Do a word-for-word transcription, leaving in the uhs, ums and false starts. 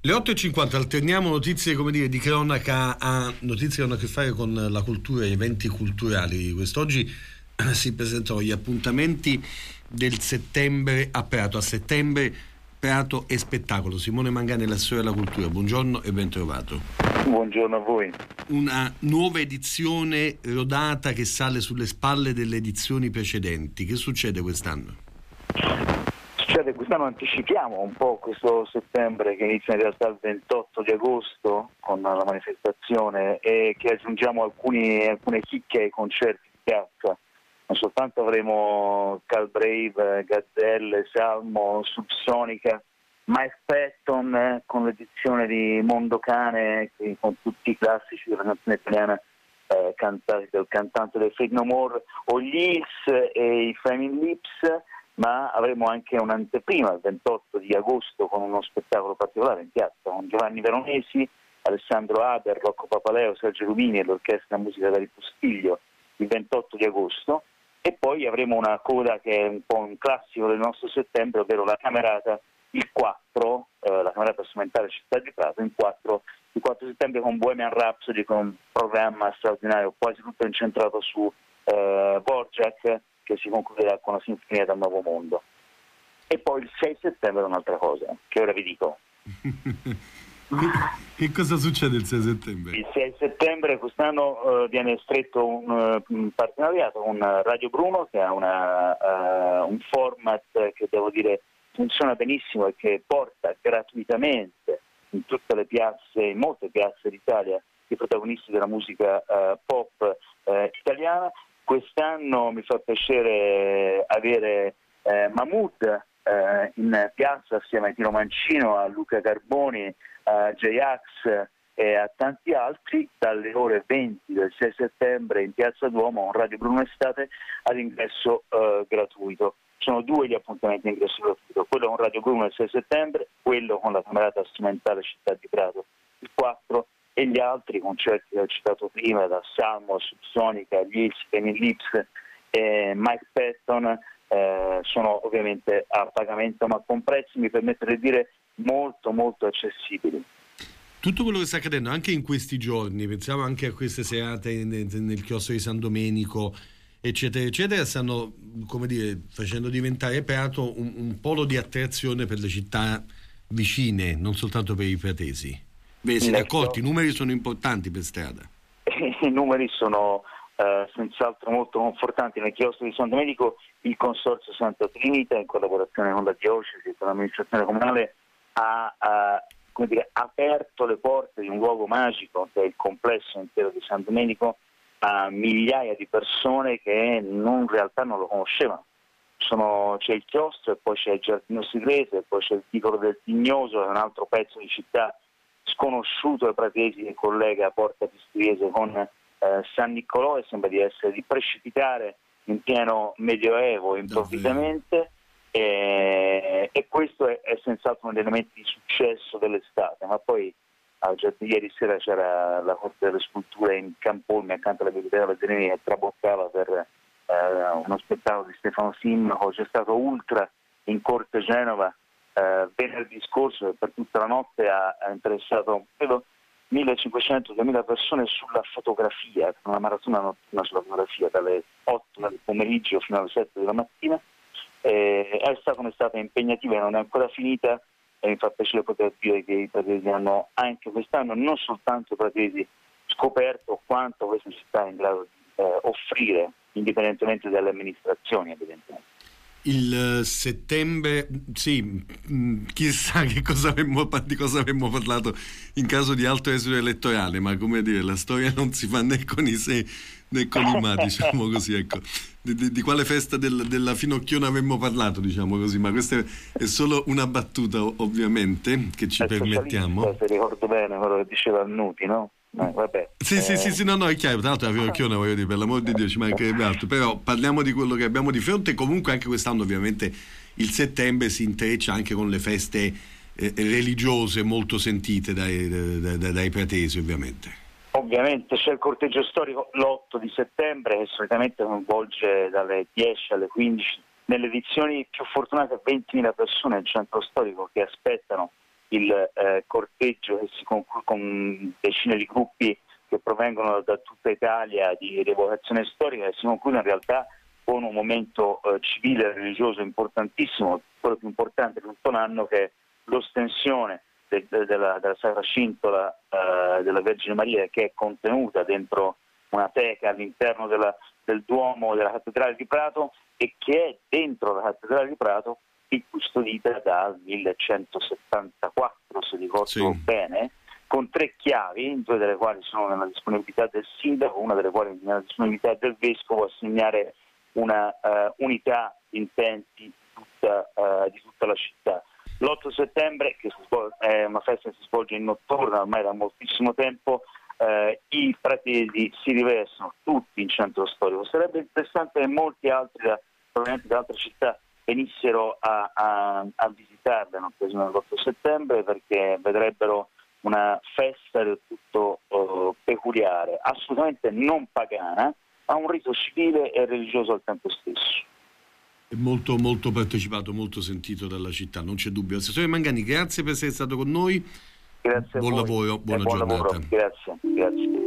Le otto e cinquanta, alterniamo notizie, come dire, di cronaca a notizie che hanno a che fare con la cultura e eventi culturali. Quest'oggi si presentano gli appuntamenti del settembre a Prato. A settembre Prato e spettacolo. Simone Mangani, la storia della cultura. Buongiorno e ben trovato. Buongiorno a voi. Una nuova edizione rodata che sale sulle spalle delle edizioni precedenti. Che succede quest'anno? Succede quest'anno anticipiamo un po' questo settembre, che inizia in realtà il ventotto di agosto con la manifestazione, e che aggiungiamo alcuni, alcune chicche ai concerti di piazza. Non soltanto avremo Calbrave, Gazzelle, Salmo, Subsonica, Mike Patton eh, con l'edizione di Mondocane, che, con tutti i classici della canzone italiana eh, cantati dal cantante del Fake No More, o gli Hills e i Flaming Lips. Ma avremo anche un'anteprima il ventotto di agosto con uno spettacolo particolare in piazza con Giovanni Veronesi, Alessandro Haber, Rocco Papaleo, Sergio Lumini e l'orchestra musica da Ripostiglio il ventotto di agosto. E poi avremo una coda che è un po' un classico del nostro settembre, ovvero la Camerata il quattro, eh, la Camerata strumentale Città di Prato in quattro, il quattro settembre con Bohemian Rhapsody, con un programma straordinario quasi tutto incentrato su eh, Borjak, che si concluderà con la Sinfonia dal Nuovo Mondo. E poi il sei settembre è un'altra cosa, che ora vi dico. Che cosa succede il sei settembre? Il sei settembre quest'anno uh, viene stretto un, uh, un partenariato con Radio Bruno, che ha una, uh, un format che devo dire funziona benissimo e che porta gratuitamente in tutte le piazze, in molte piazze d'Italia, i protagonisti della musica uh, pop uh, italiana. Quest'anno mi fa piacere avere eh, Mahmood eh, in piazza assieme a Tino Mancino, a Luca Carboni, a J-Ax e a tanti altri dalle ore venti del sei settembre in Piazza Duomo, un Radio Bruno Estate ad ingresso eh, gratuito. Sono due gli appuntamenti in ingresso gratuito, quello con Radio Bruno il sei settembre, quello con la Camerata Strumentale Città di Prato il quattro, e gli altri concerti che ho citato prima, da Salmo, Subsonica, gli Hills, Flaming Lips e Mike Patton, eh, sono ovviamente a pagamento ma con prezzi, mi permetto di dire, molto molto accessibili. Tutto quello che sta accadendo anche in questi giorni, pensiamo anche a queste serate nel, nel chiostro di San Domenico, eccetera eccetera, stanno, come dire, facendo diventare Prato un, un polo di attrazione per le città vicine, non soltanto per i pratesi. Beh, siete accorti, i numeri sono importanti per strada. I numeri sono eh, senz'altro molto confortanti. Nel chiostro di San Domenico il Consorzio Santa Trinita, in collaborazione con la Diocesi e con l'amministrazione comunale, ha, ha come dire, aperto le porte di un luogo magico, che è il complesso intero di San Domenico, a migliaia di persone che non, in realtà non lo conoscevano. Sono, c'è il chiostro e poi c'è il Giardino Sigrese, e poi c'è il Vicolo del Tignoso, che è un altro pezzo di città sconosciuto ai pratesi, che collega Porta Pistoiese con eh, San Niccolò, e sembra di essere di precipitare in pieno medioevo improvvisamente, e, e questo è, è senz'altro uno degli elementi di successo dell'estate. Ma poi ah, già ieri sera c'era la Corte delle Sculture in Campolmi accanto alla Biblioteca Lazzarini che traboccava per eh, uno spettacolo di Stefano Simmaco. C'è stato Ultra in Corte Genova Uh, venerdì scorso, che per tutta la notte ha, ha interessato credo millecinquecento-duemila persone sulla fotografia, una maratona notturna sulla fotografia dalle otto del pomeriggio fino alle sette della mattina. Eh, è stata un'estate impegnativa e non è ancora finita, e mi fa piacere poter dire che i pratesi hanno anche quest'anno non soltanto pratesi scoperto quanto questa città è in grado di eh, offrire, indipendentemente dalle amministrazioni evidentemente. Il settembre, sì, chissà che cosa avremmo, di cosa avremmo parlato in caso di alto esito elettorale, ma come dire, la storia non si fa né con i se né con i ma, diciamo così, ecco. Di, di, di quale festa del, della Finocchiona avremmo parlato, diciamo così, ma questa è solo una battuta, ovviamente, che ci è permettiamo. Se ricordo bene quello che diceva Annuti, no? No, vabbè. Sì, eh... sì, sì, sì, no, no, è chiaro. Tra l'altro la Finocchiona, voglio dire, per l'amor di Dio, ci mancherebbe altro. Però parliamo di quello che abbiamo di fronte. Comunque anche quest'anno ovviamente il settembre si intreccia anche con le feste eh, religiose molto sentite dai, dai, dai, dai pratesi, ovviamente. Ovviamente c'è il corteggio storico l'otto di settembre, che solitamente coinvolge dalle dieci alle quindici, nelle edizioni più fortunate ventimila persone nel centro storico che aspettano il eh, corteggio che si conclude con decine di gruppi che provengono da tutta Italia di rievocazione storica, che si conclude in realtà con un momento eh, civile e religioso importantissimo, quello più importante di tutto l'anno, che è l'ostensione de- de- della, della Sacra Cintola eh, della Vergine Maria, che è contenuta dentro una teca all'interno della, del Duomo della Cattedrale di Prato e che è dentro la Cattedrale di Prato e custodita dal millecentosettantaquattro, se ricordo sì. bene, con tre chiavi, due delle quali sono nella disponibilità del sindaco, una delle quali nella disponibilità del vescovo, a segnare una uh, unità di intenti di tutta, uh, di tutta la città. L'otto settembre, che si svol- è una festa che si svolge in notturna ormai da moltissimo tempo, uh, i fratelli si riversano tutti in centro storico. Sarebbe interessante che molti altri, da, probabilmente da altre città, venissero a, a, a visitarla in occasione dell'otto settembre, perché vedrebbero una festa del tutto uh, peculiare, assolutamente non pagana, ma un rito civile e religioso al tempo stesso. È molto molto partecipato, molto sentito dalla città, non c'è dubbio. Assessore Mangani, grazie per essere stato con noi. Grazie buon a voi. lavoro, buona buon giornata. Lavoro. Grazie, grazie.